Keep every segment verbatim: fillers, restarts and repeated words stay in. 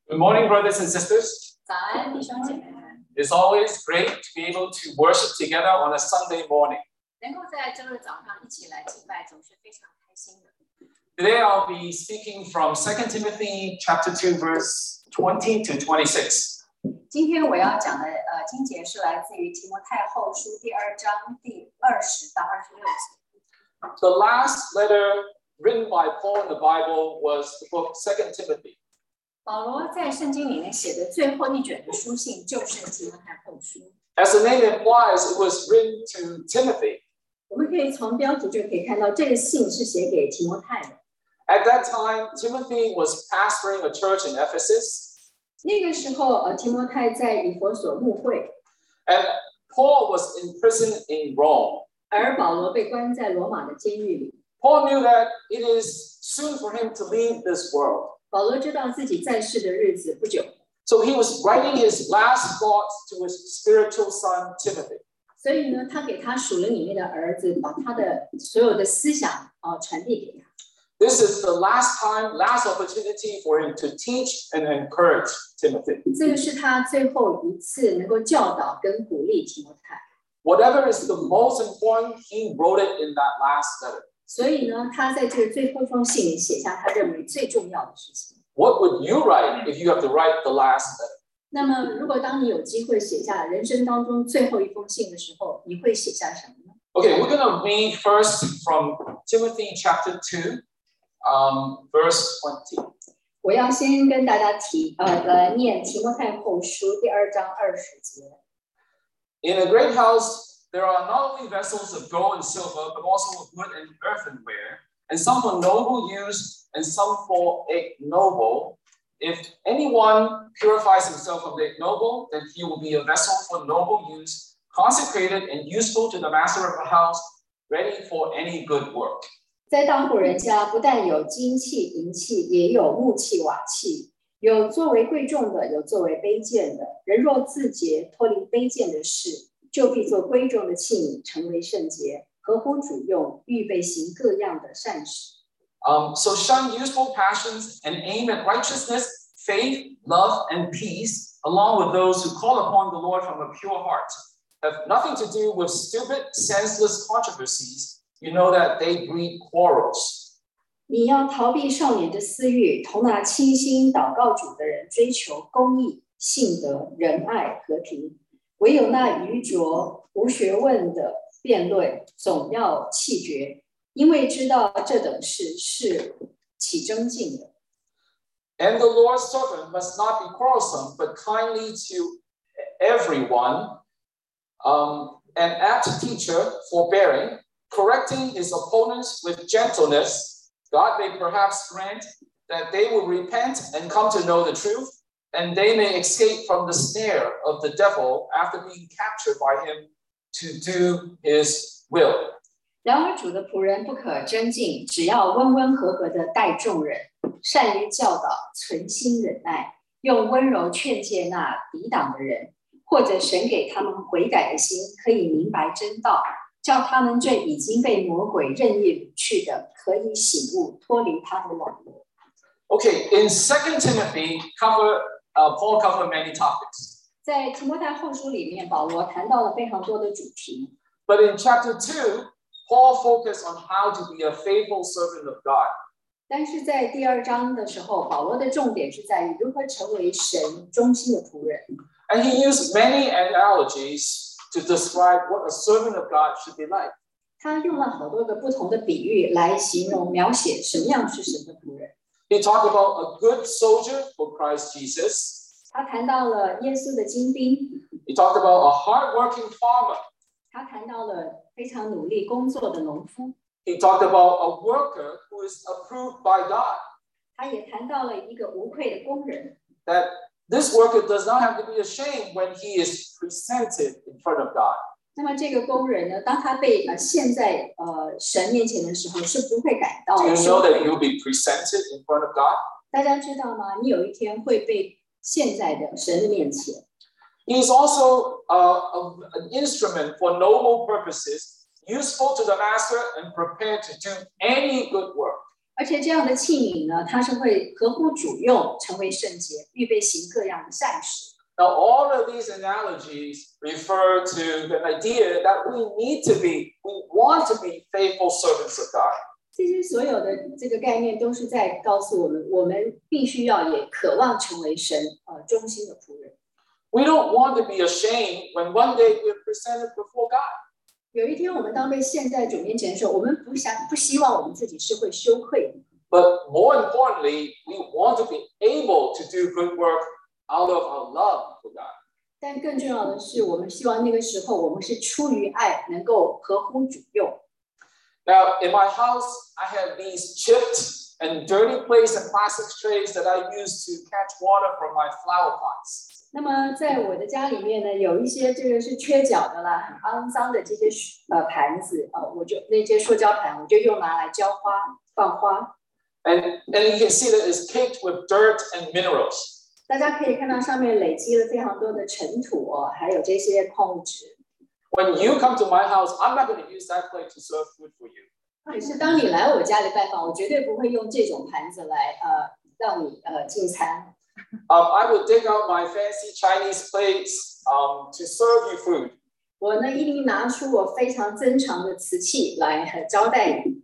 Good morning, brothers and sisters. 早安，弟兄姐妹们。 It's always great to be able to worship together on a Sunday morning. 能够在周日早上一起来敬拜，总是非常开心的。 Today I'll be speaking from Second Timothy chapter two, verse twenty to twenty-six. 今天我要讲的呃经节是来自于提摩太后书第二章第二十到二十六节。 The last letter written by Paul in the Bible was the book Second Timothy. 保罗在圣经里面写的最后一卷的书信就是提摩太后书。 As the name implies, it was written to Timothy. 我们可以从标题就可以看到，这个信是写给提摩太的。 At that time, Timothy was pastoring a church in Ephesus. 那个时候，呃，提摩太在以弗所牧会， And Paul was imprisoned in Rome. 而保罗被关在罗马的监狱里。 Paul knew that it is soon for him to leave this world. 保罗知道自己在世的日子不久， So he was writing his last thoughts to his spiritual son, Timothy. 所以呢，他给他属灵里面的儿子，把他的所有的思想啊、呃、传递给他。 This is the last time, last opportunity for him to teach and encourage Timothy. 这个是他最后一次能够教导跟鼓励提摩太。 Whatever is the most important, he wrote it in that last letter. 所以呢，他在这个最后一封信里写下他认为最重要的事情。 What would you write if you have to write the last letter? 那么，如果当你有机会写下人生当中最后一封信的时候，你会写下什么呢？ Okay, we're going to read first from Timothy chapter two, um, verse twenty. 我要先跟大家提，呃，来念提摩太后书第二章二十节。 In a great house, there are not only vessels of gold and silver, but also of wood and earthenware, and some for noble use, and some for ignoble. If anyone purifies himself from the ignoble, then he will be a vessel for noble use, consecrated and useful to the master of the house, ready for any good work. 在当户人家，不但有金器、银器，也有木器、瓦器，有作为贵重的，有作为卑贱的。人若自洁，脱离卑贱的事，就必做贵重的器皿，成为圣洁，合乎主用，预备行各样的善事。 Um, so shun youthful passions and aim at righteousness, faith, love, and peace, along with those who call upon the Lord from a pure heart. Have nothing to do with stupid, senseless controversies. You know that they breed quarrels. 你要逃避少年的私欲，同那清心祷告主的人追求公义、信德、仁爱、和平。唯有那愚拙、无学问的辩论，总要弃绝，因为知道这等事是起争竞的。 And the Lord's servant must not be quarrelsome, but kindly to everyone, um, an apt teacher, forbearing, correcting his opponents with gentleness. God may perhaps grant that they will repent and come to know the truth, and they may escape from the snare of the devil after being captured by him to do his will. 然而主的仆人不可争竞，只要温温和和的待众人，善于教导，存心忍耐，用温柔劝诫那抵挡的人，或者神给他们悔改的心，可以明白真道，叫他们这已经被魔鬼任意掳去的，可以醒悟，脱离他的网络。 Okay, in Second Timothy, cover uh, Paul covered many topics. 在提摩太后书里面，保罗谈到了非常多的主题。 But in chapter two, Paul focused on how to be a faithful servant of God. 但是在第二章的时候，保罗的重点是在于如何成为神忠心的仆人。 And he used many analogies to describe what a servant of God should be like. 他用了好多个不同的比喻来形容描写什么样是神的仆人。 He talked about a good soldier for Christ Jesus. 他谈到了耶稣的精兵， He talked about a hardworking farmer. 他谈到了非常努力工作的农夫， He talked about a worker who is approved by God. 他也谈到了一个无愧的工人。 That this worker does not have to be ashamed when he is presented in front of God. 那么这个工人呢，当他被呃现在呃神面前的时候，是不会感到 Do you 羞 know 愧 that 的。 you'll be presented in front of God? 大家知道吗？你有一天会被现在的神的面前。 He is also uh, a, an instrument for noble purposes, useful to the master and prepared to do any good work. 而且这样的器皿呢，它是会合乎主用，成为圣洁，预备行各样的善事。 Now, all of these analogies refer to the idea that we need to be, we want to be faithful servants of God. 这些所有的这个概念都是在告诉我们，我们必须要也渴望成为神呃忠心的仆人。 We don't want to be ashamed when one day we're presented before God. 有一天我们当被献在主面前的时候，我们不想不希望我们自己是会羞愧的。 But more importantly, we want to be able to do good work out of our love for God. 但更重要的是，我们希望那个时候我们是出于爱，能够合乎主用。 Now, in my house, I have these chipped and dirty plates and plastic trays that I use to catch water from my flower pots. 那么在我的家里面呢，有一些这个是缺角的啦，很肮脏的这些呃盘子，呃，我就那些塑胶盘，我就用拿来浇花、放花。 And, and you can see that it's caked with dirt and minerals. 大家可以看到上面累积了非常多的尘土哦，还有这些矿物质。 When you come to my house, I'm not going to use that plate to serve food for you. 可是当你来我家里拜访，我绝对不会用这种盘子来呃让你呃进餐。 Um, I would dig out my fancy Chinese plates um, to serve you food. 我呢一定拿出我非常珍藏的瓷器来呃招待你。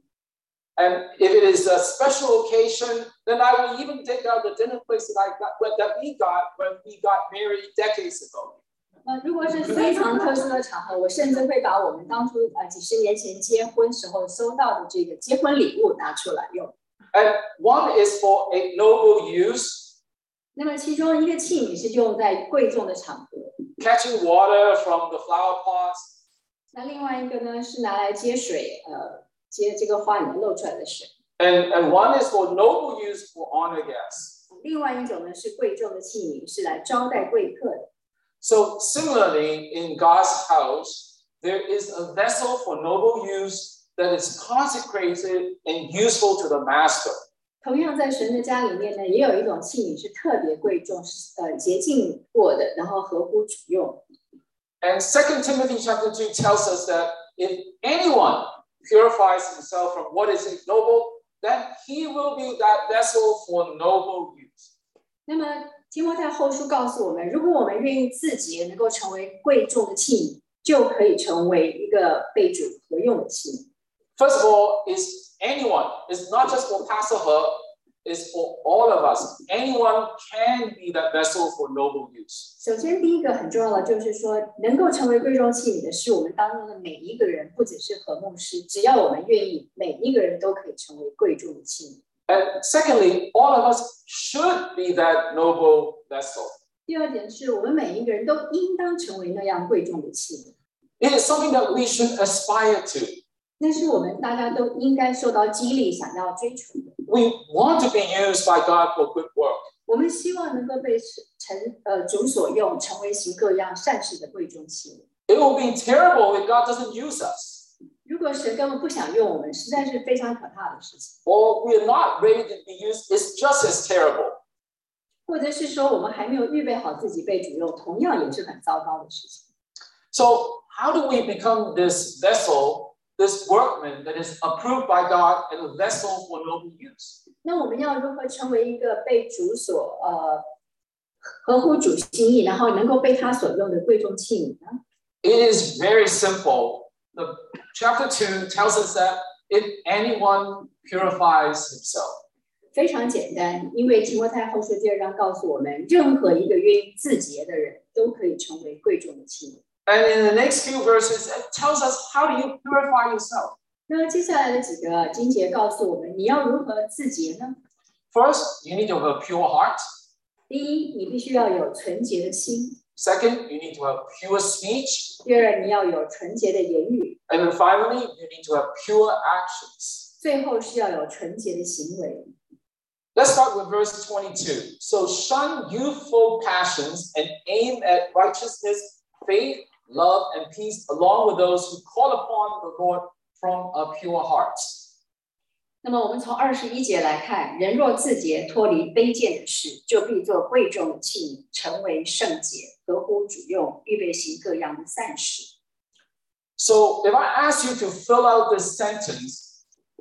And if it is a special occasion, then I will even dig out the dinner plates that I got that we got when we got married decades ago. 呃，如果是非常特殊的场合，我甚至会把我们当初呃几十年前结婚时候收到的这个结婚礼物拿出来用。 And one is for a noble use. 那么其中一个器皿是用在贵重的场合 ，catching water from the flower pots. 那另外一个呢是拿来接水，呃，接这个花里面漏出来的水。 And and one is for noble use for honor guests. 另外一种呢是贵重的器皿，是来招待贵客的。 So similarly, in God's house, there is a vessel for noble use that is consecrated and useful to the master. 同样在神的家里面呢，也有一种器皿是特别贵重，是呃洁净过的，然后合乎主用。 And Second Timothy chapter two tells us that if anyone purifies himself from what is ignoble, then he will be that vessel for noble use. 那么提摩太后书告诉我们，如果我们愿意自洁，能够成为贵重的器皿，就可以成为一个被主合用的器皿。 First of all, is anyone. It's not just for Pastor He, it's for all of us. Anyone can be that vessel for noble use. 首先，第一个很重要的就是说，能够成为贵重器皿的是我们当中的每一个人，不只是何牧师，只要我们愿意，每一个人都可以成为贵重的器皿。 And secondly, all of us should be that noble vessel. 第二点是我们每一个人都应当成为那样贵重的器皿。 It is something that we should aspire to. 那是我们大家都应该受到激励，想要追求的。 We want to be used by God for good work. 我们希望能够被成呃主所用，成为行各样善事的贵重器皿。 It will be terrible if God doesn't use us. 如果神根本不想用我们，实在是非常可怕的事情。 Or we are not ready to be used, it's just as terrible. 或者是说我们还没有预备好自己被主用，同样也是很糟糕的事情。 So how do we become this vessel, this workman that is approved by God and a vessel for noble use? 那我们要如何成为一个被主所呃合乎主心意，然后能够被他所用的贵重器皿呢？ It is very simple. The chapter two tells us that if anyone purifies himself. 非常简单，因为提摩太后书第二章告诉我们，任何一个愿意自洁的人都可以成为贵重的器皿。 And in the next few verses, it tells us how do you purify yourself. 那接下来的几个经节告诉我们，你要如何自洁呢？ First, you need to have a pure heart. 第一，你必须要有纯洁的心； Second, you need to have pure speech. 第二，你要有纯洁的言语； And then finally, you need to have pure actions. 最后是要有纯洁的行为。 Let's start with verse twenty-two. So shun youthful passions and aim at righteousness, faith, love, and peace, along with those who call upon the Lord from a pure heart. 那么我们从二十一节来看，人若自洁，脱离卑贱的事，就必做贵重的器皿，成为圣洁，合乎主用，预备行各样的善事。 So if I ask you to fill out this sentence,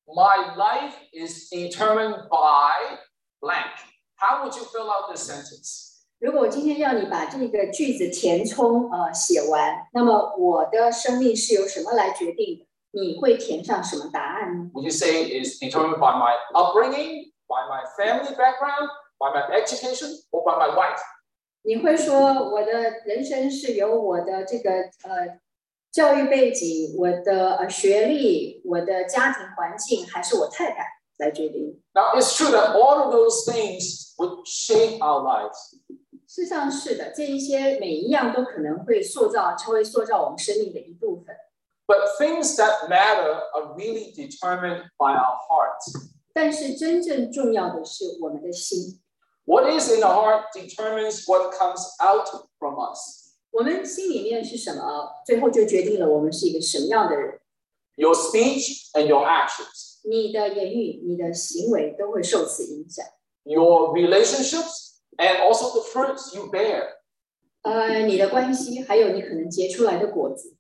My life is determined by blank. How would you fill out this sentence? 如果我今天要你把这个句子填充呃写完，那么我的生命是由什么来决定的？你会填上什么答案呢？ Would you say it's determined by my upbringing, by my family background, by my education, or by my wife? 你会说我的人生是由我的这个呃教育背景、我的呃学历、我的家庭环境，还是我太太来决定？ Now, it's true that all of those things would shape our lives. 事实上是的，这一些每一样都可能会塑造，成为塑造我们生命的一部分。 But things that matter are really determined by our heart. 但是真正重要的是我们的心。 What is in our heart determines what comes out from us. 我们心里面是什么，最后就决定了我们是一个什么样的人。 Your speech and your actions. 你的言语、你的行为都会受此影响。 Your relationships and also the fruits you bear. 呃，你的关系，还有你可能结出来的果子。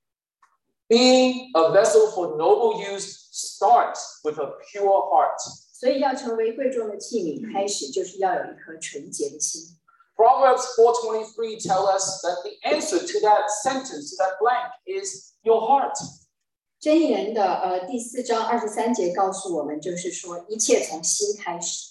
Being a vessel for noble use starts with a pure heart. 所以要成为贵重的器皿，开始就是要有一颗纯洁的心。 Proverbs four twenty-three tell us that the answer to that sentence, to that blank, is your heart. 箴言的呃第四章二十三节告诉我们，就是说一切从心开始。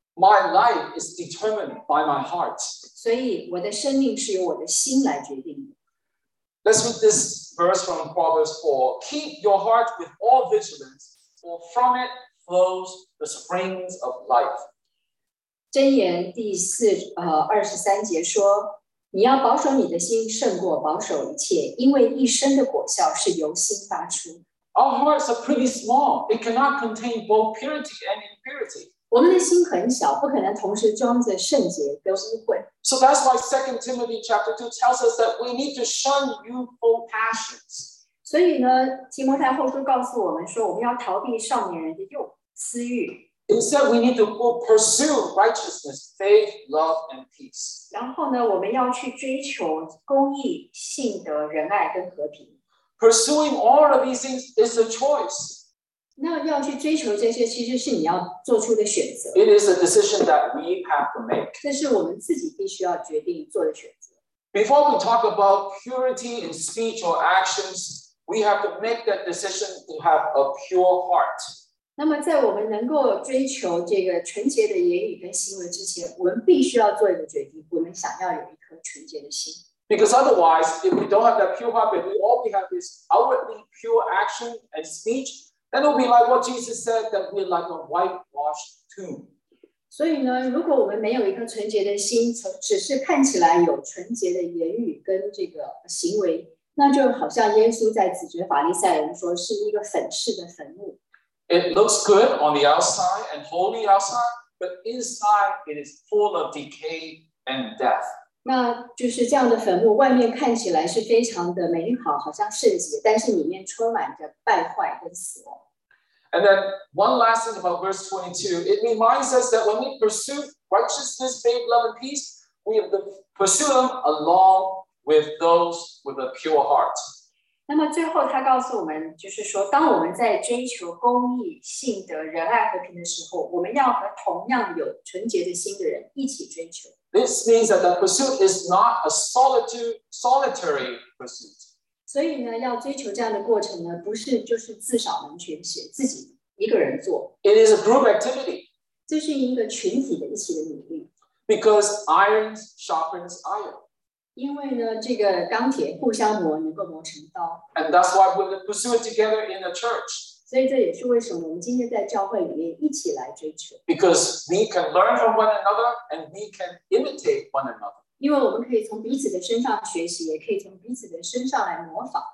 My life is determined by my heart. 所以我的生命是由我的心来决定的。 Let's read this verse from Proverbs four. Keep your heart with all vigilance, for from it flows the springs of life. 箴言第四呃二十三节说，你要保守你的心，胜过保守一切，因为一生的果效是由心发出。 Our hearts are pretty small. It cannot contain both purity and impurity. 我们的心很小，不可能同时装着圣洁跟污秽。 So that's why Second Timothy chapter two tells us that we need to shun youthful passions. 所以呢，提摩太后书告诉我们说，我们要逃避少年人的诱私欲。 Instead, we need to pursue righteousness, faith, love, and peace. 然后呢，我们要去追求公义、信德、仁爱跟和平。 Pursuing all of these things is a choice. 那要去追求这些，其实是你要做出的选择。 It is a decision that we have to make. 这是我们自己必须要决定做的选择。 Before we talk about purity in speech or actions, we have to make that decision to have a pure heart. 那么，在我们能够追求这个纯洁的言语跟行为之前，我们必须要做一个决定，我们想要有一颗纯洁的心。 Because otherwise, if we don't have that pure heart, if we all we have is outwardly pure action and speech, then it will be like what Jesus said, that we're like a whitewashed tomb. 所以呢，如果我们没有一颗纯洁的心，只是看起来有纯洁的言语跟这个行为，那就好像耶稣在指责法利赛人说，是一个粉饰的坟墓。 It looks good on the outside and holy outside, but inside it is full of decay and death. 那就是这样的坟墓，外面看起来是非常的美好，好像圣洁，但是里面充满着败坏跟死亡。 And then one last thing about verse twenty-two, it reminds us that when we pursue righteousness, faith, love, and peace, we have to pursue them along with those with a pure heart. 那么最后他告诉我们，就是说，当我们在追求公义、信德、仁爱、和平的时候，我们要和同样有纯洁的心的人一起追求。 This means that the pursuit is not a solitude, solitary pursuit. 所以呢，要追求这样的过程呢，不是就是自扫门前雪，自己一个人做， It is a group activity 这是一个群体的一起的努力。 because iron sharpens iron. 因为呢，这个钢铁互相磨，能够磨成刀。 And that's why we're going to pursue it together in the church. 所以这也是为什么我们今天在教会里面一起来追求， Because we can learn from one another and we can imitate one another. 因为我们可以从彼此的身上学习，也可以从彼此的身上来模仿。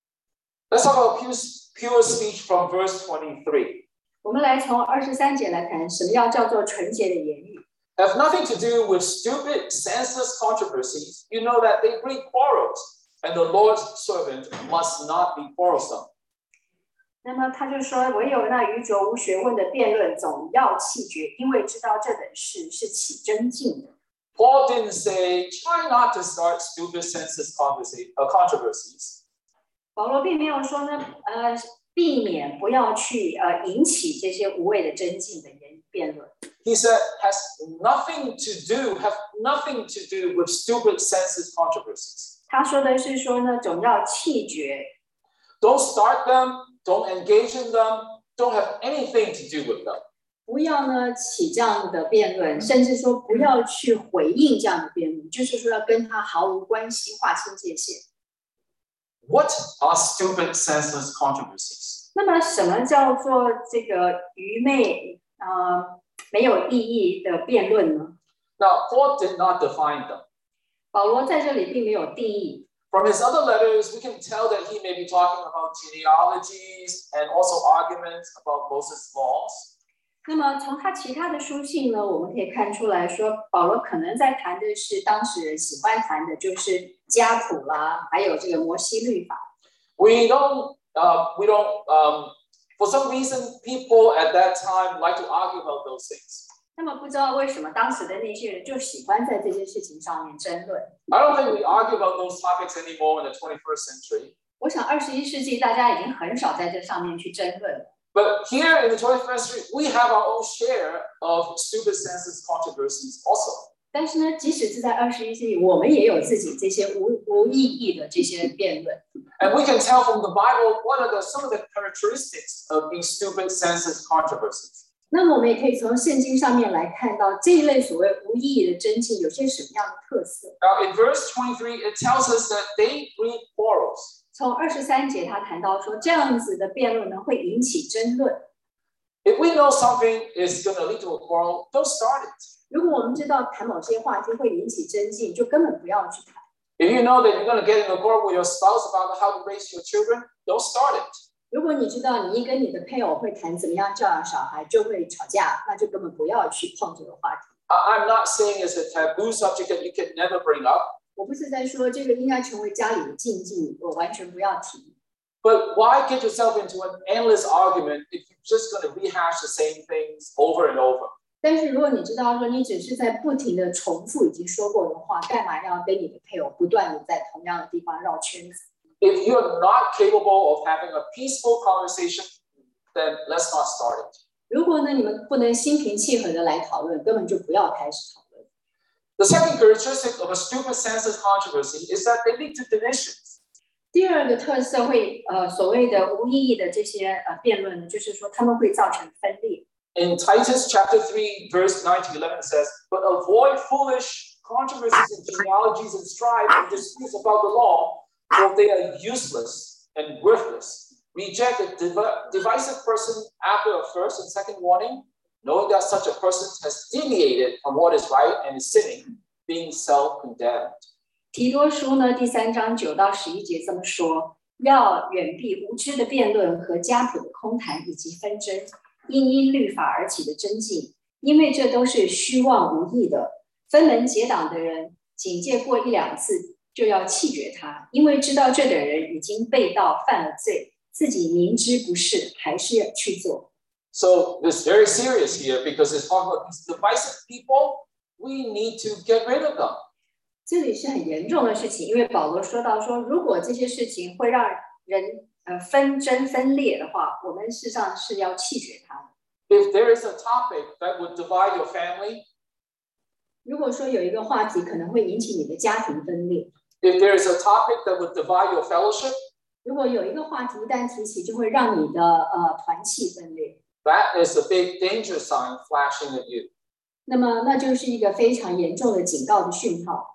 Let's talk about pure, pure speech from verse twenty-three. 我们来从二十三节来看，什么样叫做纯洁的言语？ Have nothing to do with stupid, senseless controversies. You know that they breed quarrels, and the Lord's servant must not be quarrelsome. 那么他就说，唯有那愚拙无学问的辩论，总要弃绝，因为知道这等事是起争竞的。 Paul didn't say, try not to start stupid, senseless controversies. 保罗并没有说呢，呃， 避免不要去呃引起这些无谓的争竞的言辩论。 He said, has nothing to do, have nothing to do with stupid senseless controversies. 他说的是说呢，总要弃绝。 Don't start them, don't engage in them, don't have anything to do with them. 不要呢起这样的辩论，甚至说不要去回应这样的辩论，就是说要跟他毫无关系，划清界限。 What are stupid senseless controversies? 那么什么叫做这个愚昧呃没有意义的辩论呢？ Now, Paul did not define them. 保罗在这里并没有定义。 From his other letters, we can tell that he may be talking about genealogies and also arguments about Moses' laws. 那么从他其他的书信呢，我们可以看出来说，保罗可能在谈的是当时人喜欢谈的，就是家谱啦，还有这个摩西律法。 We don't, uh, we don't. Um, for some reason, people at that time like to argue about those things. 那么不知道为什么当时的那些人就喜欢在这些事情上面争论。 I don't think we argue about those topics anymore in the twenty-first century. 我想二十一世纪大家已经很少在这上面去争论了。 But here in the twenty-first century, we have our own share of stupid senseless controversies also. 但是呢，即使是在二十一世纪，我们也有自己这些无无意义的这些辩论。 And we can tell from the Bible what are the, some of the characteristics of these stupid senseless controversies. 那么我们也可以从圣经上面来看到这一类所谓无意义的争竞有些什么样的特色。 Now in verse twenty-three, it tells us that they breed quarrels. 从二十三节他谈到说，这样子的辩论呢会引起争论。 If we know something is going to lead to a quarrel, don't start it. 如果我们知道谈某些话题会引起争竞，就根本不要去谈。 If you know that you're going to get in a quarrel with your spouse about how to raise your children, don't start it. 如果你知道你一跟你的配偶会谈怎么样教养小孩，就会吵架，那就根本不要去碰这个话题。 I'm not saying it's a taboo subject that you can never bring up. 我不是在说这个应该成为家里的禁忌，我完全不要提。 But why get yourself into an endless argument if you're just going to rehash the same things over and over? 但是如果你知道说你只是在不停的重复已经说过的话，干嘛要跟你的配偶不断的在同样的地方绕圈子？ If you're not capable of having a peaceful conversation, then let's not start it. 如果呢你们不能心平气和的来讨论，根本就不要开始讨论。 The second characteristic of a stupid senseless controversy is that they lead to divisions. 第二个特色会呃所谓的无意义的这些呃辩论呢，就是说他们会造成分裂。 In Titus chapter three, verse nine to eleven, it says, "But avoid foolish controversies and genealogies and strife and disputes about the law, for they are useless and worthless. Reject a div- divisive person after a first and second warning, knowing that such a person has deviated from what is right and is sinning, being self-condemned." 提多书呢第三章九到十一节这么说：要远避无知的辩论和家谱的空谈以及纷争，因因律法而起的争竞，因为这都是虚妄无益的。分门结党的人，警戒过一两次，就要弃绝他，因为知道这等人已经被盗犯了罪，自己明知不是，还是要去做。 So it's very serious here because it's talking about these divisive people. We need to get rid of them. 这里是很严重的事情，因为保罗说到说，如果这些事情会让人呃纷争分裂的话，我们事实上是要弃绝它的。 If there is a topic that would divide your family, 如果说有一个话题可能会引起你的家庭分裂， if there is a topic that would divide your fellowship, 如果有一个话题一旦提起，就会让你的呃团契分裂， that is a big danger sign flashing at you. 那么那就是一个非常严重的警告的讯号。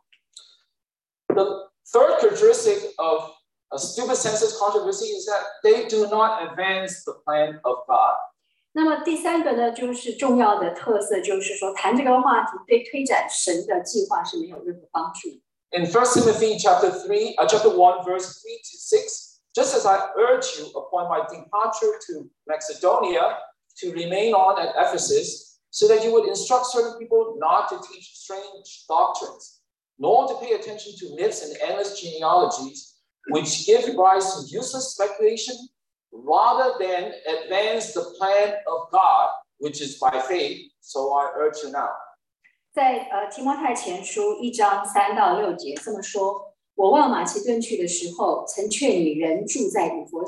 The third characteristic of a stupid senseless controversy is that they do not advance the plan of God. 那么第三个呢，就是重要的特色，就是说谈这个话题对推展神的计划是没有任何帮助。 In First Timothy chapter three, uh, chapter one, verse three to six, just as I urge you upon my departure to Macedonia to remain on at Ephesus, so that you would instruct certain people not to teach strange doctrines, nor to pay attention to myths and endless genealogies, which give rise to useless speculation, rather than advance the plan of God, which is by faith. So I urge you now. 在呃提摩太前书一章三到六节这么说：我往马其顿去的时候，曾劝你人住在以弗所，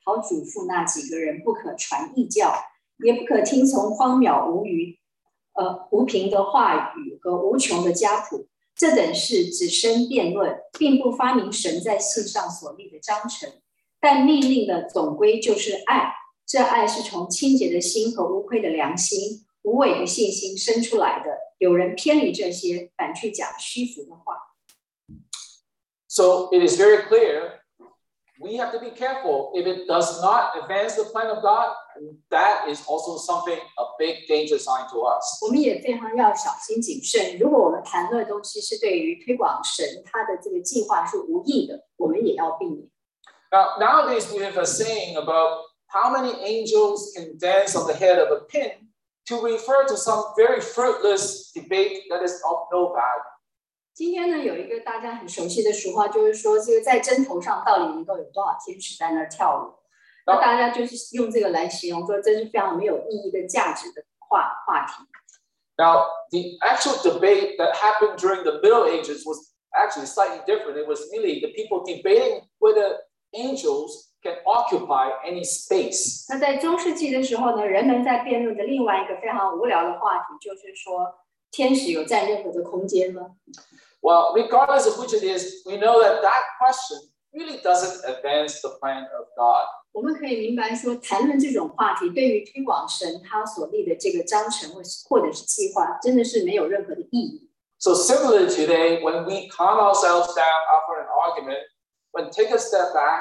好嘱咐那几个人不可传异教，也不可听从荒渺无余、呃无凭的话语和无穷的家谱。这等事只生辩论，并不发明神在信上所立的章程。但命令的总归就是爱，这爱是从清洁的心和无愧的良心、无伪的信心生出来的。有人偏离这些，反去讲虚浮的话。 So it is very clear we have to be careful. If it does not advance the plan of God, that is also something, a big danger sign to us. 我们也非常要小心谨慎。如果我们谈论的东西是对于推广神他的这个计划是无益的，我们也要避免。 Now, nowadays we have a saying about how many angels can dance on the head of a pin to refer to some very fruitless debate that is of no value. 今天呢，有一个大家很熟悉的俗话，就是说这个在针头上到底能够有多少天使在那儿跳舞？那大家就是用这个来形容说，这是非常没有意义跟价值的话话题。 Now, the actual debate that happened during the Middle Ages was actually slightly different. It was really the people debating whether angels can occupy any space. 那在中世纪的时候呢，人们在辩论的另外一个非常无聊的话题，就是说天使有占任何的空间吗？ Well, regardless of which it is, we know that that question really doesn't advance the plan of God. 我们可以明白说，谈论这种话题，对于推广神他所立的这个章程或者是计划，真的是没有任何的意义。 So similarly today, when we calm ourselves down after an argument, when take a step back.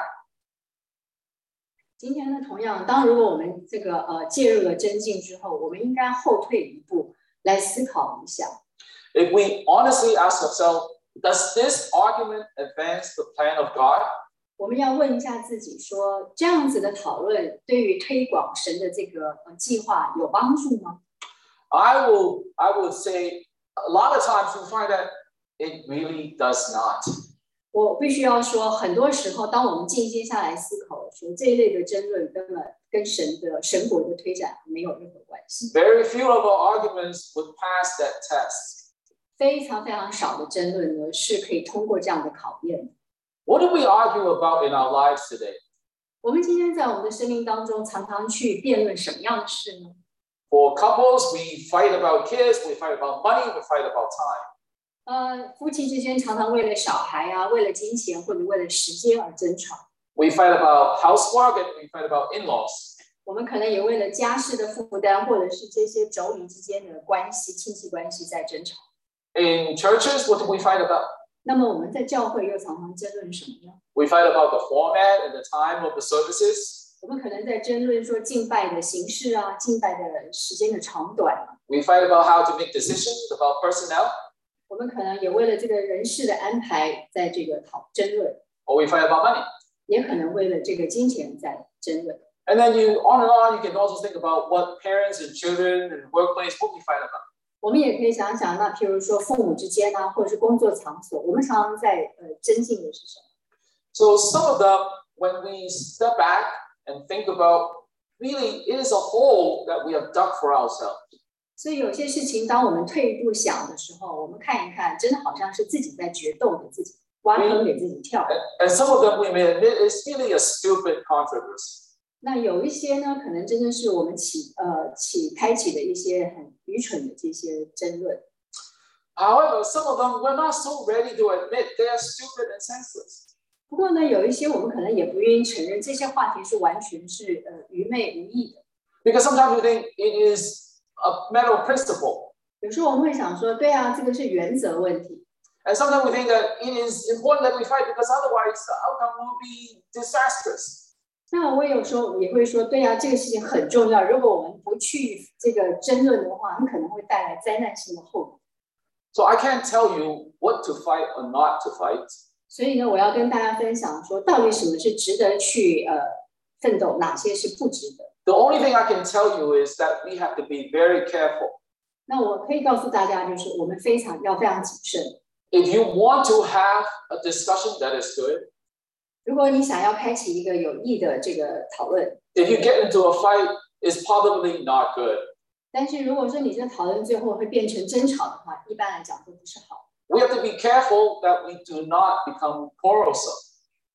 今天呢，同样，当如果我们这个呃介入了真境之后，我们应该后退一步来思考一下。 If we honestly ask ourselves, does this argument advance the plan of God? 我们要问一下自己说，这样子的讨论对于推广神的这个呃计划有帮助吗？ I will, I would say a lot of times we find that it really does not. 我必须要说，很多时候，当我们静心下来思考的时候，这一类的争论根本跟神的神国的推展没有任何关系。 Very few of our arguments would pass that test. 非常非常少的争论呢，是可以通过这样的考验的。 What do we argue about in our lives today? 我们今天在我们的生命当中，常常去辩论什么样的事呢？ For couples, we fight about kids, we fight about money, we fight about time. 呃，夫妻之间常常为了小孩啊，为了金钱或者为了时间而争吵。 We fight about housework and we fight about in-laws. 我们可能也为了家事的负担，或者是这些妯娌之间的关系、亲戚关系在争吵。 In churches, what do we fight about? 那么我们在教会又常常争论什么呢？ We fight about the format and the time of the services. 我们可能在争论说敬拜的形式啊，敬拜的时间的长短。 We fight about how to make decisions about personnel. 我们可能也为了这个人事的安排，在这个讨争论。 Or we fight about money. 也可能为了这个金钱在争论。 And then you on and on, you can also think about what parents and children and workplace, what we fight about. 我们也可以想想，那譬如说父母之间啊，或者是工作场所，我们常常在呃争竞的是什么？ So some of them, when we step back and think about, really, it is a hole that we have dug for ourselves. 所以有些事情，当我们退一步想的时候，我们看一看，真的好像是自己在决斗给自己挖坑给自己跳。 And some of them we may admit is really a stupid controversy. 那有一些呢，可能真的是我们起呃起开启的一些很愚蠢的这些争论。 However, some of them we're not so ready to admit they are stupid and senseless. 不过呢，有一些我们可能也不愿意承认，这些话题是完全是呃愚昧无益的。 Because sometimes we think it is a matter of principle. 有时候我们会想说，对啊，这个是原则问题。 And sometimes we think that it is important that we fight because otherwise the outcome will be disastrous. 那我有时候也会说，对啊，这个事情很重要。如果我们不去这个争论的话，很可能会带来灾难性的后果。 So I can't tell you what to fight or not to fight. 所以呢，我要跟大家分享说，到底什么是值得去呃奋斗，哪些是不值得。 The only thing I can tell you is that we have to be very careful. 那我可以告诉大家，就是我们非常要非常谨慎。 If you want to have a discussion, that is good. 如果你想要开启一个有益的这个讨论， If you get into a fight, it's probably not good. 但是如果说你这讨论最后会变成争吵的话，一般来讲都不是好。 We have to be careful that we do not become quarrelsome.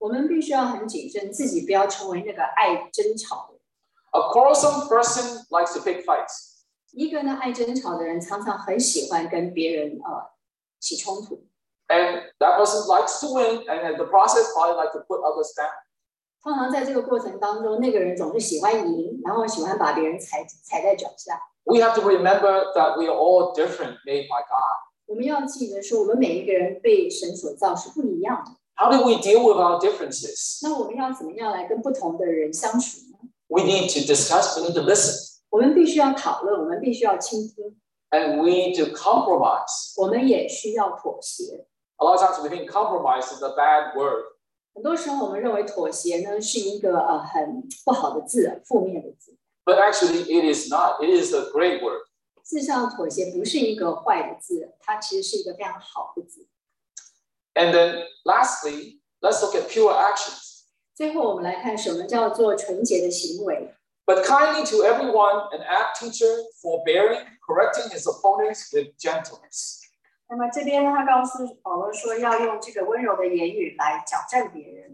我们必须要很谨慎，自己不要成为那个爱争吵的人。 A quarrelsome person likes to pick fights. 一个呢爱争吵的人，常常很喜欢跟别人呃起冲突。 And that person likes to win, and in the process, probably like to put others down. 通常在这个过程当中，那个人总是喜欢赢，然后喜欢把别人踩踩在脚下。 We have to remember that we are all different, made by God. 我们要记得说，我们每一个人被神所造是不一样的。 How do we deal with our differences? 那我们要怎么样来跟不同的人相处呢？ We need to discuss, we need to listen. 我们必须要讨论，我们必须要倾听， And we need to compromise. 我们也需要妥协。 A lot of times we think compromise is a bad word. 很多时候，我们认为妥协呢是一个呃很不好的字，负面的字。 But actually, it is not. It is a great word. 事实上，妥协不是一个坏的字，它其实是一个非常好的字。 And then lastly, let's look at pure actions. 最后，我们来看什么叫做纯洁的行为。 But kindly to everyone, an apt teacher, forbearing, correcting his opponents with gentleness. 那么这边呢，他告诉保罗说，要用这个温柔的言语来矫正别人。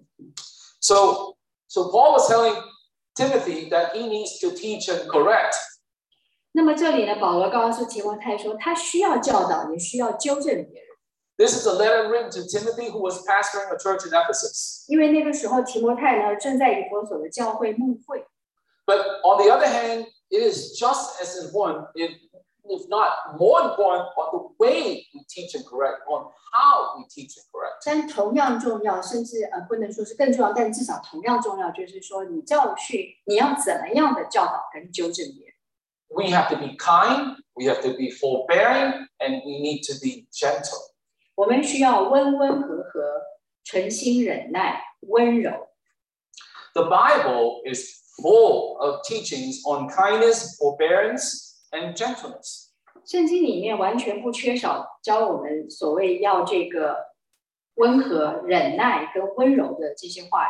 So, so Paul was telling Timothy that he needs to teach and correct. 那么这里呢，保罗告诉提摩太说，他需要教导，也需要纠正别人。 This is a letter written to Timothy, who was pastoring a church in Ephesus. 因为那个时候提摩太呢，正在以弗所的教会牧会。 But on the other hand, it is just as important, if, if not more important, on the way we teach and correct, on how we teach and correct. 但同样重要，甚至呃不能说是更重要，但至少同样重要，就是说你教训，你要怎么样的教导跟纠正别人。 We have to be kind, we have to be forbearing, and we need to be gentle. 我们需要温温和和、存心忍耐、温柔。 The Bible is full of teachings on kindness, forbearance, and gentleness. 圣经里面完全不缺少教我们所谓要这个温和、忍耐跟温柔的这些话语。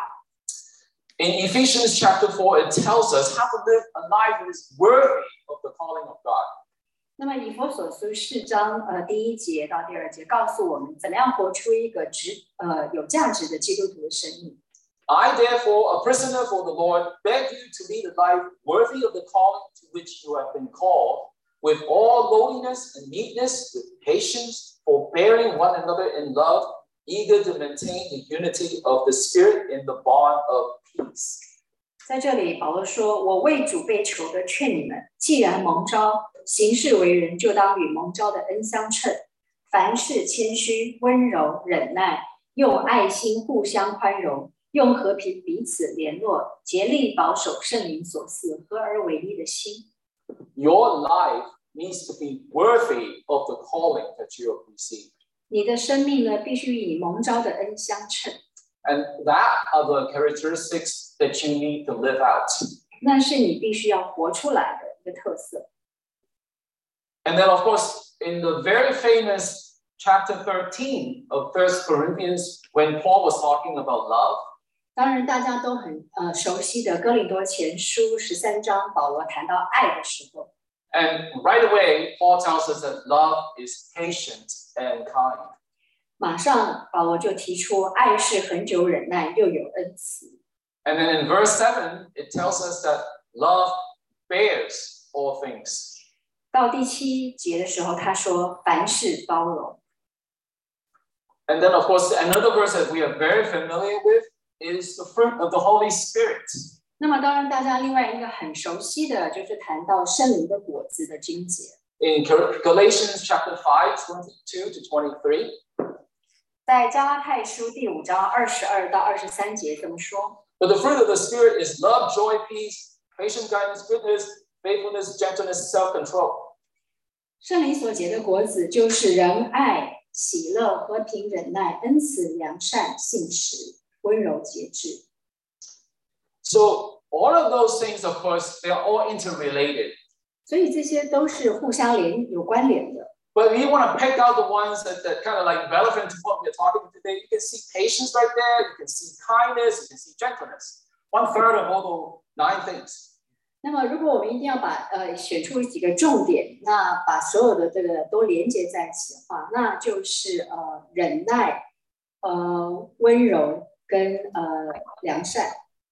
In Ephesians chapter four, it tells us how to live a life that is worthy of the calling of God. 那么以弗所书四章呃第一节到第二节告诉我们怎么样活出一个值呃有价值的基督徒的生命。 I, therefore, a prisoner for the Lord, beg you to lead a life worthy of the calling to which you have been called, with all lowliness and meekness, with patience, forbearing one another in love, eager to maintain the unity of the Spirit in the bond of peace. 在这里，保罗说：“我为主被囚的，劝你们，既然蒙召，行事为人，就当与蒙召的恩相称。凡事谦虚、温柔、忍耐，用爱心互相宽容。”用和平彼此联络，竭力保守圣灵所赐合而为一的心。 Your life needs to be worthy of the calling that you have received. 你的生命呢，必须以蒙召的恩相称。 And that are the characteristics that you need to live out. 那是你必须要活出来的一个特色。 And then, of course, in the very famous chapter thirteen of First Corinthians, when Paul was talking about love. 当然，大家都很呃熟悉的《哥林多前书》十三章，保罗谈到爱的时候。 And right away, Paul tells us that love is patient and kind. 马上，保罗就提出，爱是恒久忍耐，又有恩慈。 And then in verse seven, it tells us that love bears all things. 到第七节的时候，他说，凡事包容。 And then, of course, another verse that we are very familiar with is the fruit of the Holy Spirit. 那么当然，大家另外一个很熟悉的就是谈到圣灵的果子的经节。 In Galatians chapter five, twenty-two to twenty-three. 在加拉太书第五章二十二到二十三节这么说。 But the fruit of the Spirit is love, joy, peace, patience, kindness, goodness, faithfulness, gentleness, self-control. 圣灵所结的果子就是仁爱、喜乐、和平、忍耐、恩慈、良善、信实。温柔节制。 So all of those things, of course, they are all interrelated. 所以这些都是互相连有关联的。 But we want to pick out the ones that, that kind of like relevant to what we're talking about today. You can see patience right there. You can see kindness. You can see gentleness. One third of all the nine things. 那么，如果我们一定要把呃选出几个重点，那把所有的这个都连接在一起的话，那就是呃忍耐、呃温柔。 跟呃良善。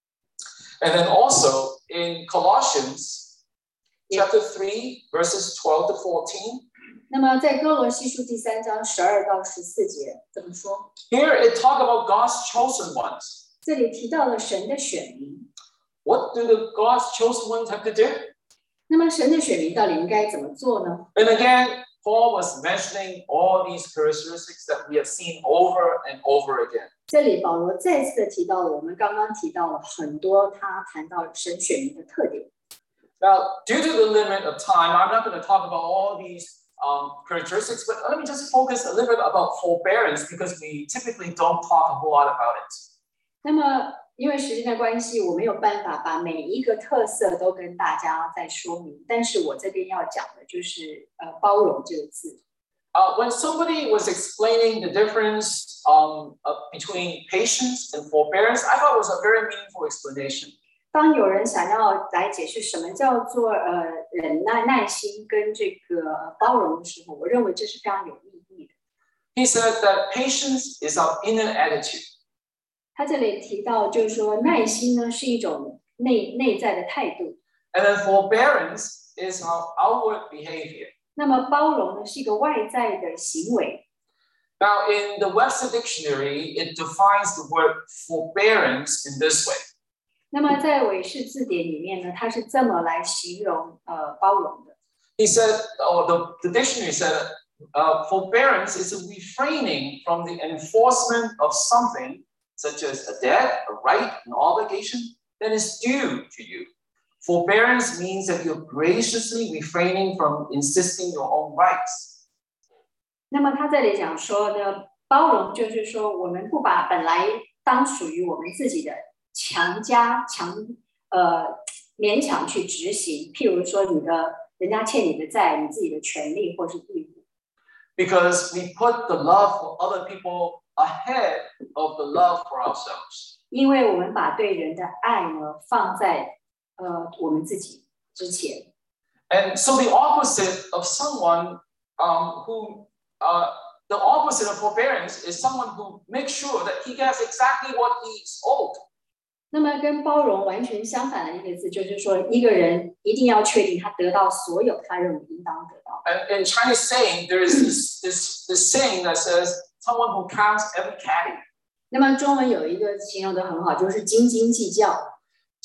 And then also in Colossians chapter three, verses twelve to fourteen. 那么在哥罗西书第三章十二到十四节怎么说 ？Here it talk about God's chosen ones. 这里提到了神的选民。 What do the God's chosen ones have to do? 那么神的选民到底应该怎么做呢 And again, Paul was mentioning all these characteristics that we have seen over and over again. 这里保罗再次的提到了我们刚刚提到了很多他谈到神选民的特点。 Now, due to the limit of time, I'm not going to talk about all these um, characteristics, but let me just focus a little bit about forbearance because we typically don't talk a whole lot about it. 那么因为时间的关系，我没有办法把每一个特色都跟大家再说明，但是我这边要讲的就是呃包容这个字。 Uh, when somebody was explaining the difference um, uh, between patience and forbearance, I thought it was a very meaningful explanation. 当有人想要来解释什么叫做呃忍耐、耐心跟这个包容的时候，我认为这是非常有意义的。 He said that patience is our inner attitude. 他这里提到，就是说耐心呢是一种内内在的态度。 And then forbearance is our outward behavior. 那么包容呢是一个外在的行为。 Now, in the Webster Dictionary, it defines the word forbearance in this way. 那么在韦氏字典里面呢，它是这么来形容呃包容的。 He said, or the, the dictionary said, uh, forbearance is a refraining from the enforcement of something such as a debt, a right, an obligation that is due to you. Forbearance means that you're graciously refraining from insisting your own rights. 那么他这里讲说呢，包容就是说，我们不把本来当属于我们自己的强加、强呃勉强去执行，譬如说你的人家欠你的债，你自己的权利或是义务。 Because we put the love for other people ahead of the love for ourselves. 因为我们把对人的爱呢放在呃我们自己之前。 And so the opposite of someone um, who, uh, the opposite of forbearance is someone who makes sure that he gets exactly what he's owed. 那么跟包容完全相反的一个字，就是说一个人一定要确定他得到所有他认为应当得到。 And in Chinese saying, there is this, this, this saying that says, someone who counts every caddy. 那么中文有一个形容的很好，就是斤斤计较。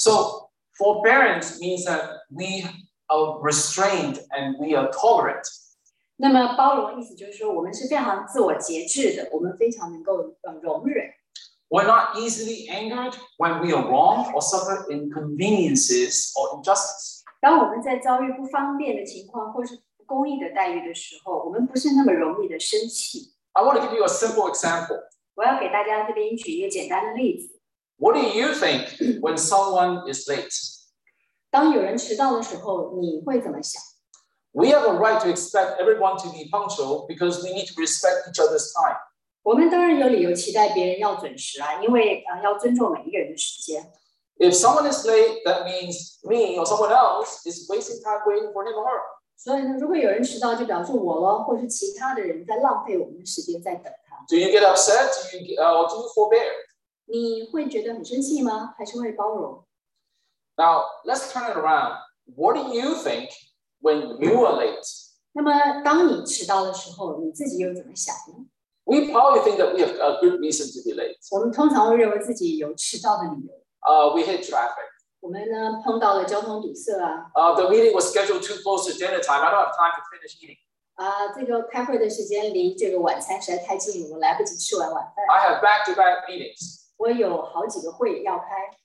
So forbearance means that we are restrained and we are tolerant. 那么包容的意思就是说，我们是非常自我节制的，我们非常能够呃容忍。 We're not easily angered when we are wrong or suffer inconveniences or injustice. 当我们在遭遇不方便的情况或是不公义的待遇的时候，我们不是那么容易的生气。 I want to give you a simple example. 我要给大家这边举一个简单的例子。 What do you think when someone is late? 当有人迟到的时候，你会怎么想？ We have a right to expect everyone to be punctual because we need to respect each other's time. 我们当然有理由期待别人要准时啊，因为呃要尊重每一个人的时间。 If someone is late, that means me or someone else is wasting time waiting for him or her. 所以呢，如果有人迟到，就表示我咯，或是其他的人在浪费我们的时间，在等他。 Do you get upset? Do you, uh, or do you forbear? 你会觉得很生气吗？还是会包容？ Now, let's turn it around. What do you think when you are late? 那么当你迟到的时候，你自己又怎么想呢？ We probably think that we have a good reason to be late. 我们通常会认为自己有迟到的理由。 Uh, we hit traffic. 我们呢碰到了交通堵塞啊， Uh, the meeting was scheduled too close to dinner time. I don't have time to finish eating. 啊，这个开会的时间离这个晚餐实在太近了，我来不及吃完晚饭。 I have back-to-back meetings. 我有好几个会要开。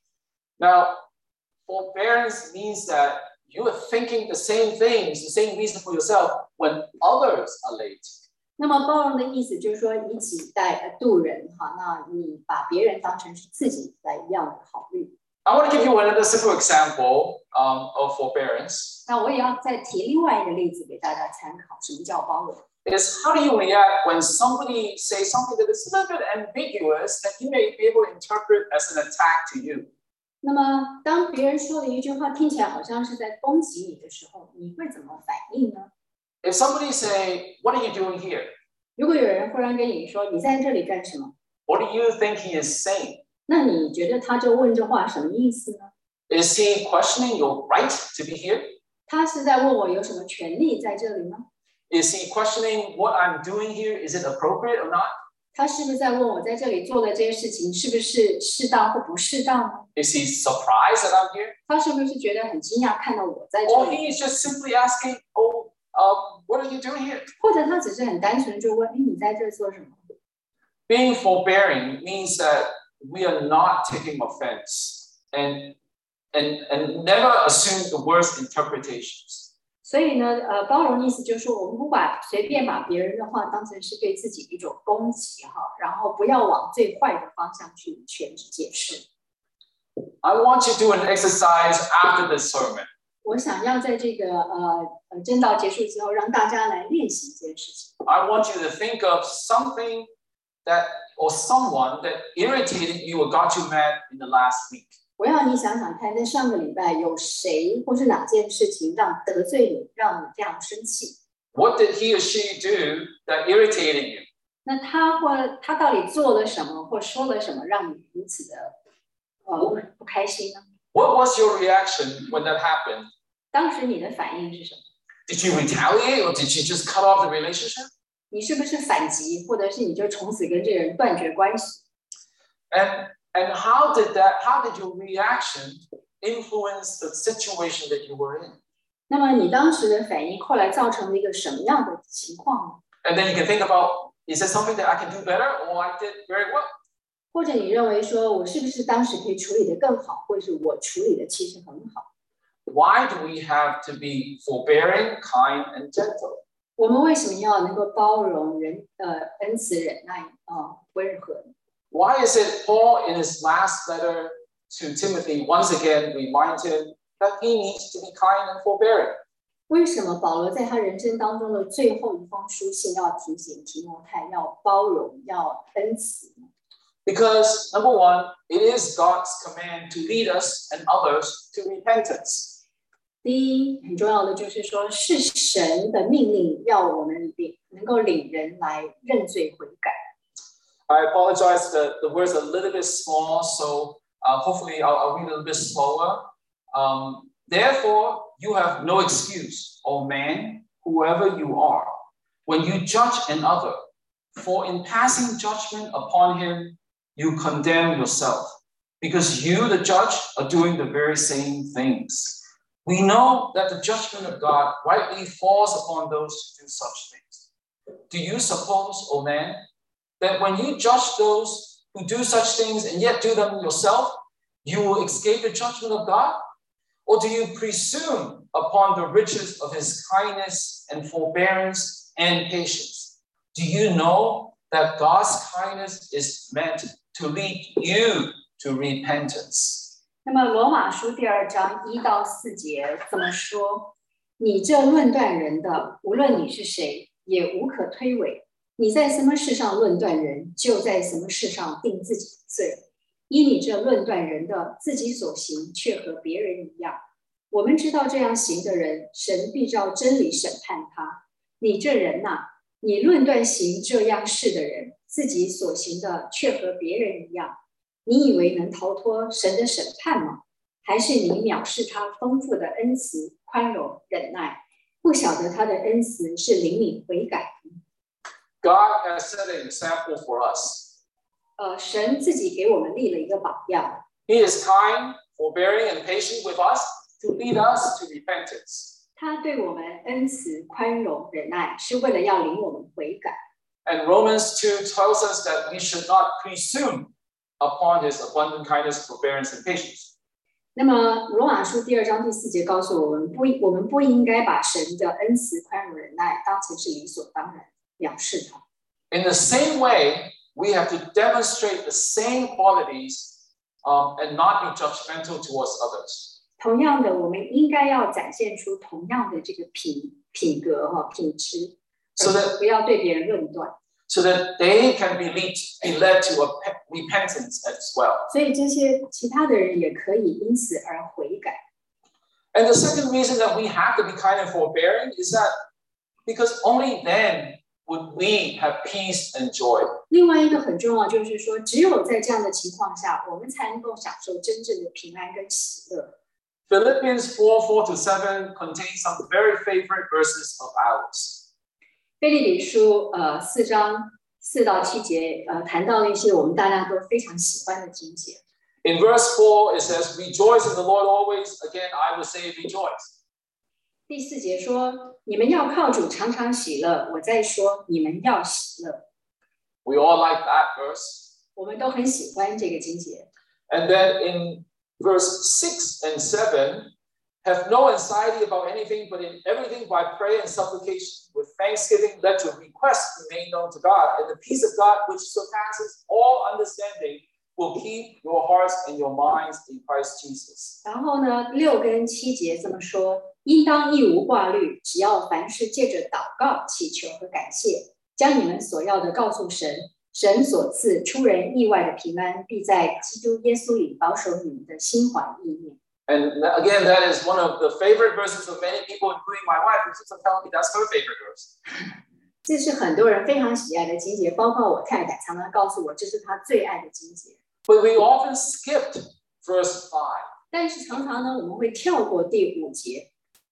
Now, forbearance means that you are thinking the same things, the same reason for yourself when others are late. 那么包容的意思就是说，以己待度人哈，那你把别人当成是自己来一样的考虑。 I want to give you another simple example um, of forbearance. 那我也要再提另外一个例子给大家参考，什么叫包容？ Is how do you react when somebody says something that is a little bit ambiguous that you may be able to interpret as an attack to you? 那么当别人说了一句话听起来好像是在攻击你的时候，你会怎么反应呢？ If somebody say, "What are you doing here?" 如果有人忽然跟你说你在这里干什么？ What do you think he is saying? 那你觉得他这问这话什么意思呢？ Is he questioning your right to be here? 他是在问我有什么权利在这里呢？ Is he questioning what I'm doing here? Is it appropriate or not? 他是不是在问我在这里做的这些事情是不是适当或不适当呢？ Is he surprised that I'm here? 他是不是觉得很惊讶看到我在这 Or 里？ he is just simply asking, oh, um, what are you doing here? 或者他只是很单纯就问：哎，你在这做什么？ Being forbearing means that we are not taking offense and, and, and never assume the worst interpretations. 所以呢，呃，包容意思就是说，我们不把随便把别人的话当成是对自己一种攻击哈，然后不要往最坏的方向去全解释。 I want you to do an exercise after this sermon. 我想要在这个呃呃真道结束之后，让大家来练习这件事情。 I want you to think of something that or someone that irritated you or got you mad in the last week. 我要你想想看，在上个礼拜有谁或是哪件事情让得罪你，让你这样生气？ What did he or she do that irritated you? 那他或他到底做了什么，或说了什么，让你如此的呃不不开心呢？ What was your reaction when that happened? 当时你的反应是什么？ Did you retaliate or did you just cut off the relationship? 你是不是反击，或者是你就从此跟这个人断绝关系？ And and how did that? How did your reaction influence the situation that you were in? 那么你当时的反应后来造成了一个什么样的情况呢？ And then you can think about: is there something that I can do better, or I did very well? 或者你认为说我是不是当时可以处理得更好，或者是我处理的其实很好？ Why do we have to be forbearing, kind, and gentle? 我们为什么要能够包容人呃恩慈忍耐啊、呃、温和？ Why is it Paul in his last letter to Timothy once again remind him that he needs to be kind and forbearing? 为什么保罗在他人生当中的最后一封书信要提醒提摩太要包容、要恩慈呢？ Because number one, it is God's command to lead us and others to repentance. 第一，很重要的就是说，是神的命令，要我们领能够领人来认罪悔改。 I apologize that the words are a little bit small, so uh, hopefully I'll, I'll read a little bit slower. Um, Therefore, you have no excuse, O man, whoever you are, when you judge another, for in passing judgment upon him, you condemn yourself, because you, the judge, are doing the very same things. We know that the judgment of God rightly falls upon those who do such things. Do you suppose, O man, that when you judge those who do such things and yet do them yourself, you will escape the judgment of God? Or do you presume upon the riches of his kindness and forbearance and patience? Do you know that God's kindness is meant to lead you to repentance? 那么罗马书第二章一到四节这么说：你这论断人的，无论你是谁，也无可推诿。你在什么事上论断人，就在什么事上定自己的罪。依你这论断人的，自己所行却和别人一样。我们知道这样行的人，神必照真理审判他。你这人呐、啊，你论断行这样事的人，自己所行的却和别人一样。你以为能逃脱神的审判吗？还是你藐视他丰富的恩慈、宽容、忍耐，不晓得他的恩慈是领你悔改？ God has set an example for us. 呃，神自己给我们立了一个榜样。 He is kind, forbearing, and patient with us to lead us to repentance. 他对我们恩慈、宽容、忍耐，是为了要领我们悔改。 And Romans two tells us that we should not presume upon his abundant kindness, forbearance, and patience. 那么罗马书第二章第四节告诉我们，不，我们不应该把神的恩慈、宽容、忍耐当成是理所当然，藐视他。 In the same way, we have to demonstrate the same qualities um, and not be judgmental towards others. 同样的，我们应该要展现出同样的这个品品格哈品质， So that 不要对别人论断。 so that they can be led, be led to a repentance as well. 所以这些其他的人也可以因此而悔改。 And the second reason that we have to be kind and forbearing is that because only then would we have peace and joy. 另外一个很重要就是说，只有在这样的情况下，我们才能够享受真正的平安跟喜乐。 Philippians four, four to seven contains some very favorite verses of ours. 腓立比书呃四章四到七节呃谈到了一些我们大家都非常喜欢的经节。 In verse four, it says, "Rejoice in the Lord always." Again, I will say, rejoice. 第四节说，你们要靠主常常喜乐。我在说，你们要喜乐。 We all like that verse. 我们都很喜欢这个经节。 And then in verse six and seven, have no anxiety about anything, but in everything by prayer and supplication, with thanksgiving, let your requests be made known to God. And the peace of God, which surpasses all understanding, will keep your hearts and your minds in Christ Jesus. 然后呢，六跟七节这么说：应当一无挂虑，只要凡事借着祷告、祈求和感谢，将你们所要的告诉神。神所赐出人意外的平安，必在基督耶稣里保守你们的心怀意念。 And again, that is one of the favorite verses of many people, including my wife, who keeps on telling me that's her favorite verse. 这是很多人非常喜爱的经节，包括我太太常常告诉我，这是她最爱的经节。 But we often skipped verse five. 但是常常呢，我们会跳过第五节。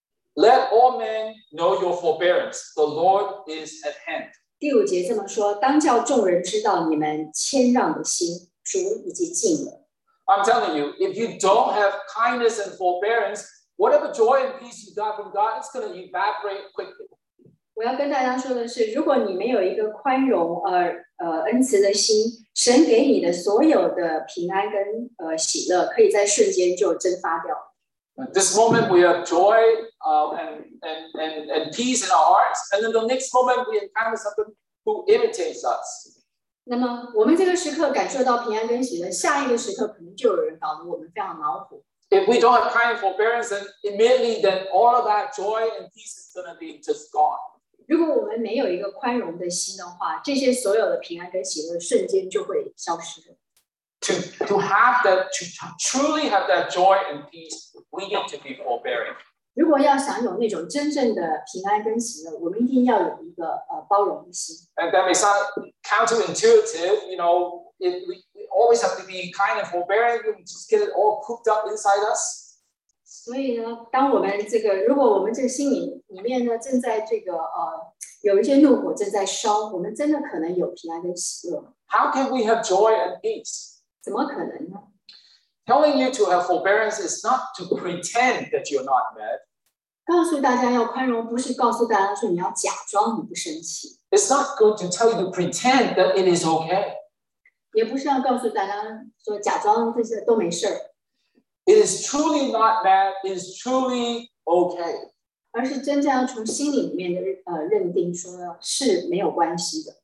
Let all men know your forbearance. The Lord is at hand. 第五节这么说：当叫众人知道你们谦让的心，主已经近了。 I'm telling you, if you don't have kindness and forbearance, whatever joy and peace you got from God, it's going to evaporate quickly. 我要跟大家说的是，如果你没有一个宽容、呃呃恩慈的心，神给你的所有的平安跟呃喜乐，可以在瞬间就蒸发掉。 At this moment, we have joy uh, and, and, and, and peace in our hearts. And then the next moment, we encounter someone who irritates us. 那么我们这个时刻感受到平安跟喜乐，下一个时刻可能就有人搞得我们非常恼火。 If we don't have kind forbearance, then immediately then all of that joy and peace is going to be just gone. 如果我们没有一个宽容的心的话，这些所有的平安跟喜乐瞬间就会消失了。 To, to have that, to truly have that joy and peace, we need to be forbearing. 如果要享有那种真正的平安跟喜乐，我们一定要有一个呃包容的心。 And that may sound counterintuitive, you know, it, we, we always have to be kind and forbearing, we just get it all cooped up inside us. 所以呢，当我们这个，如果我们这个心里里面呢，正在这个呃有一些怒火正在烧，我们真的可能有平安跟喜乐。 How can we have joy and peace? 怎么可能呢？ Telling you to have forbearance is not to pretend that you're not mad. 告诉大家要宽容，不是告诉大家说你要假装你不生气。 It's not good to tell you to pretend that it is okay. 也不是要告诉大家说假装这些都没事儿。 It is truly not bad. It is truly okay. 而是真正要从心里面的呃认定说是没有关系的。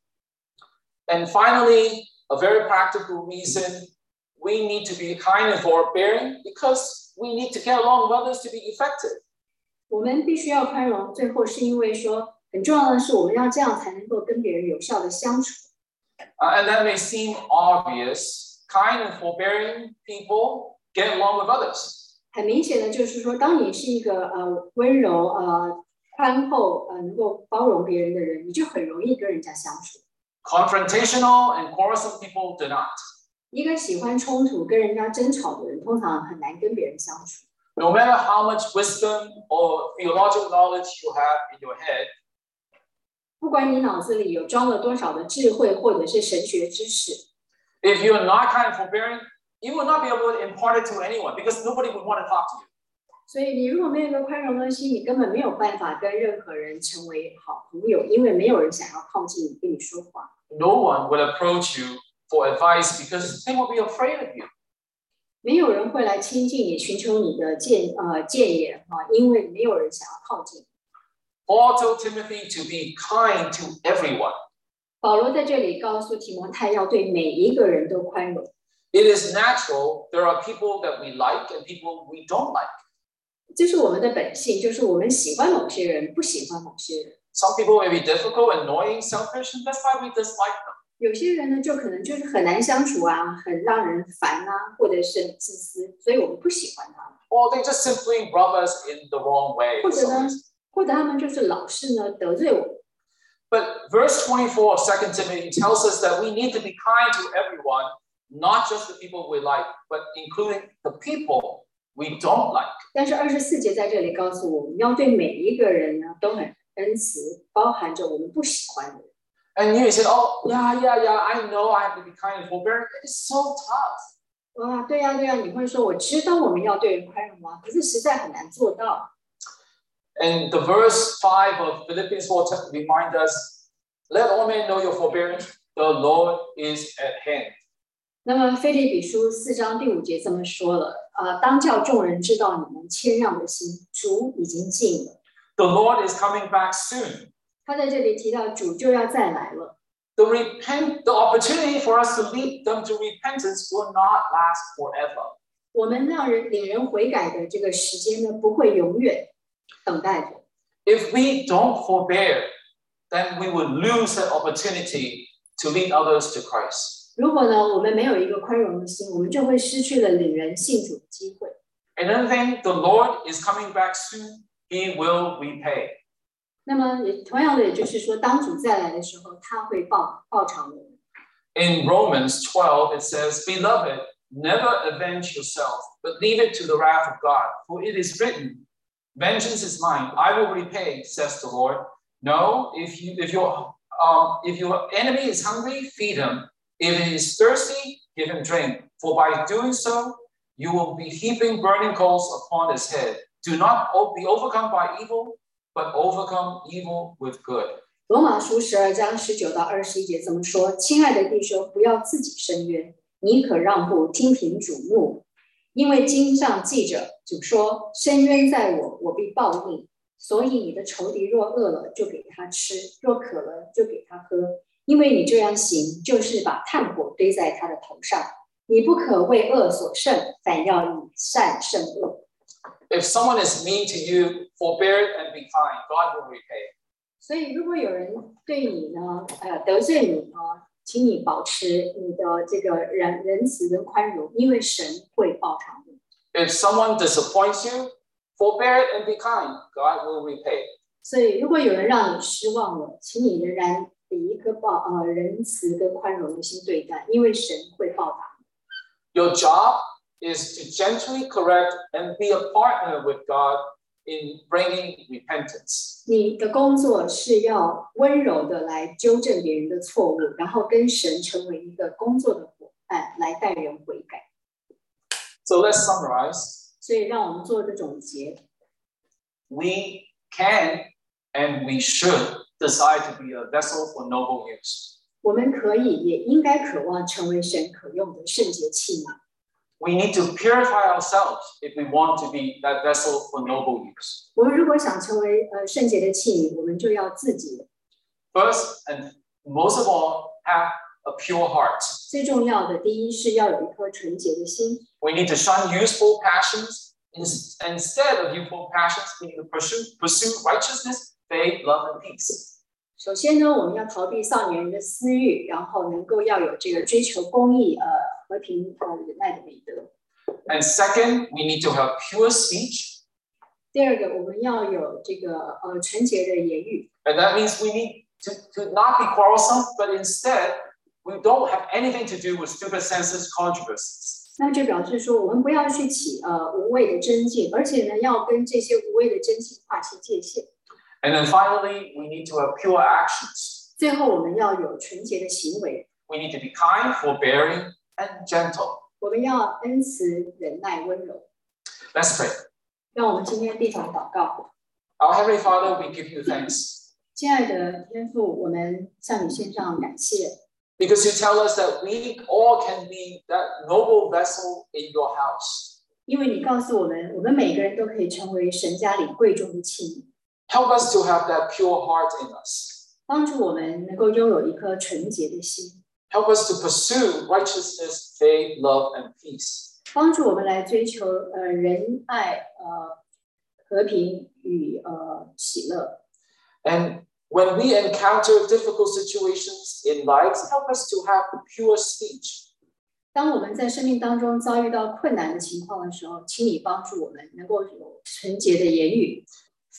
And finally, a very practical reason we need to be kind and forbearing because we need to get along with others to be effective. 我们必须要宽容，最后是因为说很重要的是我们要这样才能够跟别人有效的相处。 Uh, and that may seem obvious. Kind and forbearing people get along with others. 很明显的就是说，当你是一个呃温柔呃宽厚呃能够包容别人的人，你就很容易跟人家相处。 Confrontational and quarrelsome people do not. 一个喜欢冲突、跟人家争吵的人，通常很难跟别人相处。 No matter how much wisdom or theological knowledge you have in your head, 不管你脑子里有装了多少的智慧或者是神学知识， if you are not kind and forbearing, you will not be able to impart it to anyone because nobody would want to talk to you. 所以你如果没有一个宽容的心，你根本没有办法跟任何人成为好朋友，因为没有人想要靠近你跟你说话。 No one will approach you for advice because they will be afraid of you. 没有人会来亲近你，寻求你的建呃建言啊，因为没有人想要靠近。 Paul told Timothy to be kind to everyone. 保罗在这里告诉提摩太，要对每一个人都宽容。 It is natural. There are people that we like and people we don't like. 这是我们的本性，就是我们喜欢某些人，不喜欢某些人。 Some people may be difficult, annoying, selfish, and that's why we dislike them. 有些人呢，就可能就是很难相处啊，很让人烦啊，或者是很自私，所以我们不喜欢他们。 Or they just simply rub us in the wrong way. 或者呢，或者他们就是老是呢得罪我们。 But verse twenty-four of Second Timothy tells us that we need to be kind to everyone, not just the people we like, but including the people we don't like. 但是二十四节在这里告诉我们，要对每一个人呢都很恩慈，包含着我们不喜欢的人。 And you say, oh, yeah, yeah, yeah, I know I have to be kind and forbearing. It is so tough. 哇，对呀、啊、对呀、啊，你会说我知道我们要对人宽容啊，可是实在很难做到。 And the verse five of Philippians four reminds us, let all men know your forbearance, the Lord is at hand. 那么腓立比书四章第五节这么说了，呃，当叫众人知道你们谦让的心，主已经近了。 The Lord is coming back soon. 他在这里提到主就要再来了。 The repent, the opportunity for us to lead them to repentance will not last forever. 我们让人领人悔改的这个时间呢，不会永远等待着。 If we don't forbear, then we will lose that opportunity to lead others to Christ. 如果呢，我们没有一个宽容的心，我们就会失去了领人信主的机会。 Another thing, the Lord is coming back soon. He will repay. 那么也同样的，也就是说，当主再来的时候，他会报报偿我们。 In Romans twelve, it says, Beloved, never avenge yourself, but leave it to the wrath of God. For it is written, Vengeance is mine, I will repay, says the Lord. No, if you if your um, if your enemy is hungry, feed him. If he is thirsty, give him drink. For by doing so, you will be heaping burning coals upon his head. Do not be overcome by evil, but overcome evil with good. 罗马书十二章十九到二十一节这么说：亲爱的弟兄，不要自己伸冤，你可让步，听凭主怒。因为经上记着，主说：伸冤在我，我必报应。所以你的仇敌若饿了，就给他吃；若渴了，就给他喝。因为你这样行，就是把炭火堆在他的头上。你不可为恶所胜，反要以善胜恶。 If someone is mean to you, forbear and be kind. God will repay. 所以，如果有人对你呢，呃，得罪你呢，请你保持你的这个仁仁慈跟宽容，因为神会报偿你。 If someone disappoints you, forbear and be kind. God will repay. 所以，如果有人让你失望了，请你仍然以一颗报呃仁慈跟宽容的心对待，因为神会报答你。 Your job is to gently correct and be a partner with God in bringing repentance. 你的工作是要温柔的来纠正别人的错误，然后跟神成为一个工作的伙伴，来带人悔改。 So let's summarize. 所以让我们做个总结。 We can and we should decide to be a vessel for noble use. 我们可以也应该渴望成为神可用的圣洁器皿。 We need to purify ourselves if we want to be that vessel for noble use. 我们如果想成为呃圣洁的器皿，我们就要自己 First and most of all, have a pure heart. 最重要的，第一是要有一颗纯洁的心。 We need to shun youthful passions. Instead of youthful passions, we need to pursue, pursue righteousness, faith, love, and peace. 首先呢，我们要逃避少年人的私欲，然后能够要有这个追求公义、呃和平、呃忍耐的美德。 And second, we need to have pure speech. 第二个，我们要有这个呃纯洁的言语。 And that means we need to, to not be quarrelsome, but instead, we don't have anything to do with stupid senseless controversies. 那就表示说，我们不要去起呃无谓的争竞，而且呢，要跟这些无谓的争竞划清界限。 And then finally, we need to have pure actions. 最后，我们要有纯洁的行为。 We need to be kind, forbearing, and gentle. 我们要恩慈、忍耐、温柔。 Let's pray. 让我们今天低头祷告。 Our Heavenly Father, we give you thanks. 亲爱的天父，我们向你献上感谢。 Because you tell us that we all can be that noble vessel in your house. 因为你告诉我们，我们每个人都可以成为神家里贵重的器皿。 Help us to have that pure heart in us. 帮助我们能够拥有一颗纯洁的心。 Help us to pursue righteousness, faith, love, and peace. 帮助我们来追求呃仁爱、呃和平与呃喜乐。 And when we encounter difficult situations in life, help us to have pure speech. 当我们在生命当中遭遇到困难的情况的时候，请你帮助我们能够有纯洁的言语。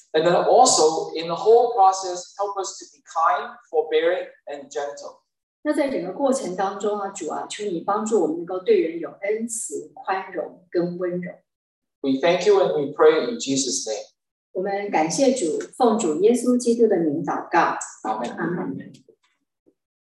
And then also in the whole process, help us to be kind, forbearing, and gentle. 那在整个过程当中啊，主啊，求你帮助我们能够对人有恩慈、宽容跟温柔。 We thank you and we pray in Jesus' name. 我们感谢主，奉主耶稣基督的名祷告， 阿们。 阿们。